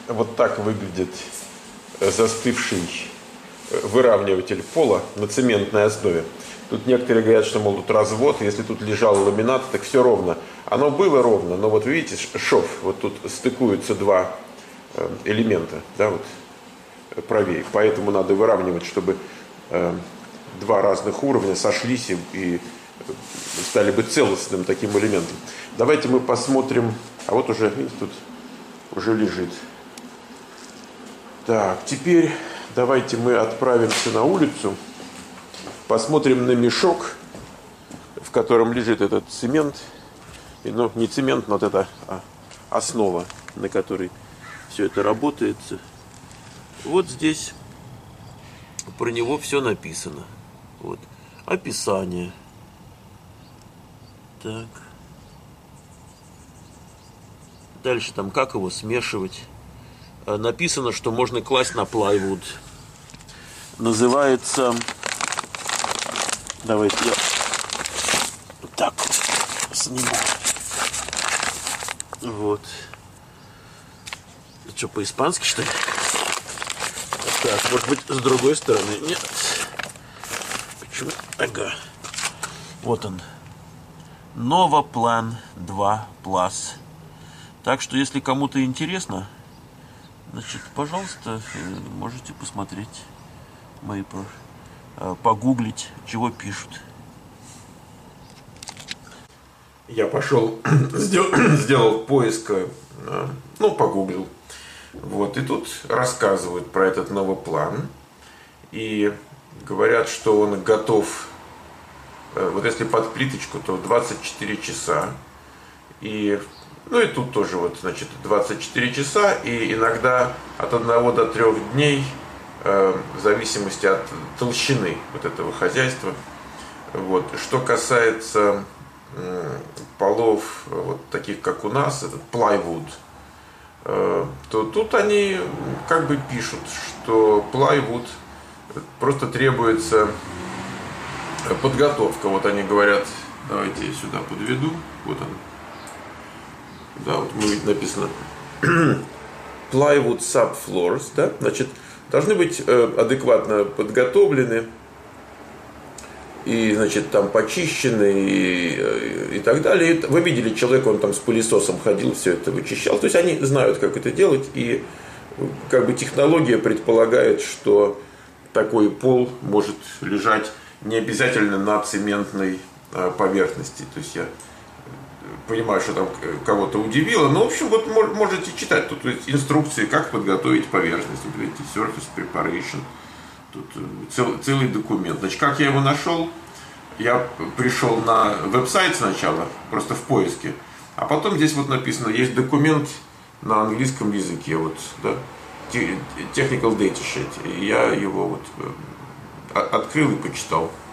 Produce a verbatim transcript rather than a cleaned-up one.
вот так выглядит застывший выравниватель пола на цементной основе. Тут некоторые говорят, что, мол, тут развод, если тут лежал ламинат, так все ровно. Оно было ровно, но вот видите, шов, вот тут стыкуются два элемента, да, вот правее. Поэтому надо выравнивать, чтобы э, два разных уровня сошлись и, и стали бы целостным таким элементом. Давайте мы посмотрим. А вот уже, видите, тут уже лежит. Так, теперь давайте мы отправимся на улицу, посмотрим на мешок, в котором лежит этот цемент. И, ну, не цемент, но вот это а, основа, на которой все это работает. Вот здесь про него все написано. Вот. Описание. Так. Дальше там, как его смешивать. Написано, что можно класть на плайвуд. Называется... Давайте я вот так сниму. Вот. Это что, по-испански, что ли? Так, может быть, с другой стороны? Нет. Почему? Ага. Вот он. Новоплан два Plus. Так что, если кому-то интересно, значит, пожалуйста, можете посмотреть мои, погуглить, чего пишут. Я пошел, сделал, сделал поиск, ну, погуглил. Вот, и тут рассказывают про этот новый план. И говорят, что он готов, вот если под плиточку, то двадцать четыре часа. И, ну и тут тоже вот, значит, двадцать четыре часа, и иногда от одного до трех дней, в зависимости от толщины вот этого хозяйства. Вот. Что касается полов, вот таких как у нас, этот plywood, то тут они как бы пишут, что plywood просто требуется подготовка. Вот они говорят, давайте я сюда подведу, вот он, да, вот написано plywood subfloors, да, значит, должны быть адекватно подготовлены и, значит, там почищены и, и так далее. Вы видели человека, он там с пылесосом ходил, все это вычищал. То есть они знают, как это делать, и как бы технология предполагает, что такой пол может лежать не обязательно на цементной поверхности. То есть я понимаю, что там кого-то удивило, но, в общем, вот можете читать тут инструкции, как подготовить поверхность. Вот видите, surface preparation. Тут цел, целый документ. Значит, как я его нашел? Я пришел на веб-сайт сначала, просто в поиске, а потом здесь вот написано, есть документ на английском языке, вот, да, technical data sheet. И я его вот открыл и почитал.